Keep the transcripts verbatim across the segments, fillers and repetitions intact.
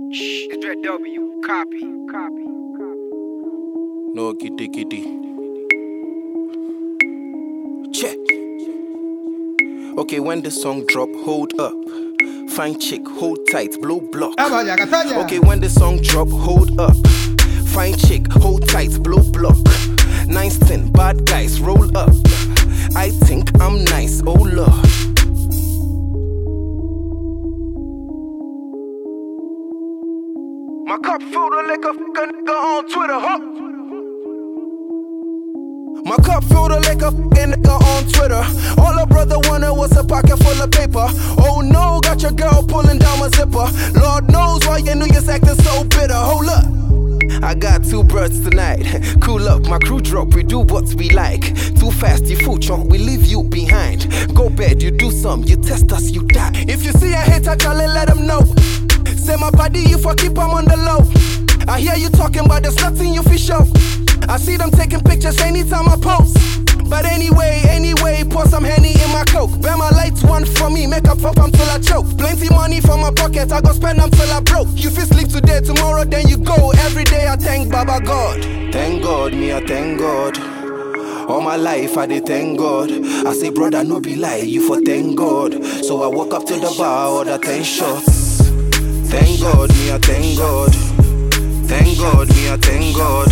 It's Red W. Copy. Copy. No kitty kitty. Check. Okay, when the song drop, hold up. Fine chick, hold tight, blow block. Okay, when the song drop, hold up. Fine chick, hold tight, blow block. Nine ten, bad guys, roll up. I think I'm nice, oh lord. My cup filled with liquor, fuck a nigga on Twitter, huh? My cup filled with liquor, fuck a nigga on Twitter. All a brother wanted was a pocket full of paper. Oh no, got your girl pulling down my zipper. Lord knows why your New Year's acting so bitter. Hold up, I got two birds tonight. Cool up, my crew drop, we do what we like. Too fast, you fool chunk, we leave you behind. Go bad, you do some, you test us, you die. If you see a hater, call and let them know. Say my body, you for keep them on the low. I hear you talking, but there's nothing you for show. I see them taking pictures anytime I post. But anyway, anyway, pour some Henny in my coke. Bear my lights one for me, make up pop them till I choke. Plenty money from my pocket, I go spend them till I broke. You feel sleep today, tomorrow then you go. Every day I thank Baba God. Thank God, me I thank God. All my life I did thank God. I say brother no be lie, you for thank God. So I walk up to the bar, order ten shots. Thank God, me I thank God. Thank God, me I thank God.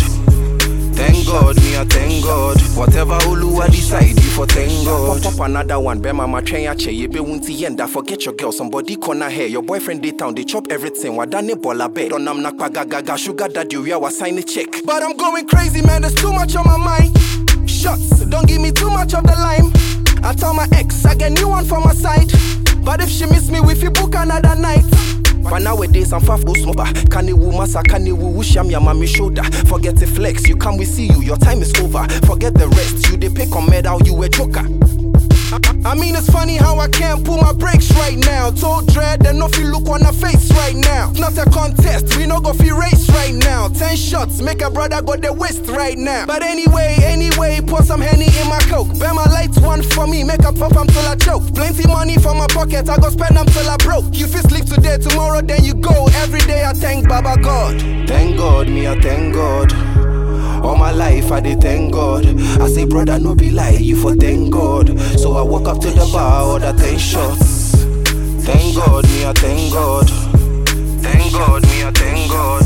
Thank God, me I thank God. Whatever Oluwa decide, you for thank God. Pop up another one, be mama train ya che. You be wunti yenda, forget your girl. Somebody corner hair, your boyfriend day town, they chop everything. Wadane bola bed. Don't am nakpaga gaga, sugar daddy, we are sign a check. But I'm going crazy, man, there's too much on my mind. Shots, don't give me too much of the lime. I tell my ex, I get new one for my side. But if she miss me, we fi book another night. But nowadays I'm far from smoker. Can you massa, can you wusham ya mami shoulder? Forget the flex, you come we see you, your time is over. Forget the rest, you they pick on medal, you a joker. I, I mean it's funny how I can't pull my brakes right now. Told dread and no feel look on her face right now. Not a contest, we no go feel race right now. Ten shots, make a brother go the waist right now. But anyway, anyway, pour some Henny in my coke. Bear my lights one for me, make a pop them till I choke. Plenty money from my pocket, I go spend them till I broke. You feel sleep today, tomorrow then you go. Every day I thank Baba God. Thank God, me I thank God. All my life I did thank God. I say brother no be lie, you for thank God. So I walk up to the bar, order ten shots. Thank God, me I thank God. Thank God, me I thank God.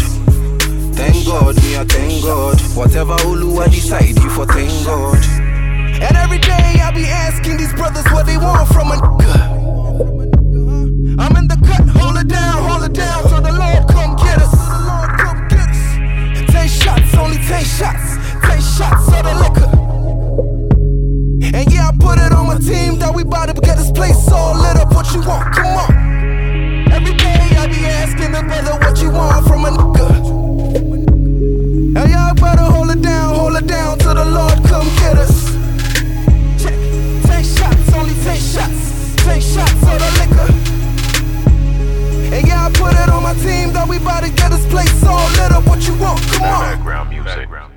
Thank God, me I thank God. Whatever Oluwa decide, you for thank God. And every day I be asking these brothers what they want from a nigga. I'm in the cut, hold it down, hold it down till the Lord come get us. Ten shots, only ten shots. Ten shots of the liquor. And yeah, I put it on my team that we bout to get this place all lit up. What you want? Come on. Every day I be asking the brother what you want from a nigga. And y'all better hold it down, hold it down till the Lord come get us. Check. Ten shots, only ten shots. Ten shots of the liquor. And yeah, I put it on my team that we bout to get this place all lit up. What you want? Come on. Background music. Background.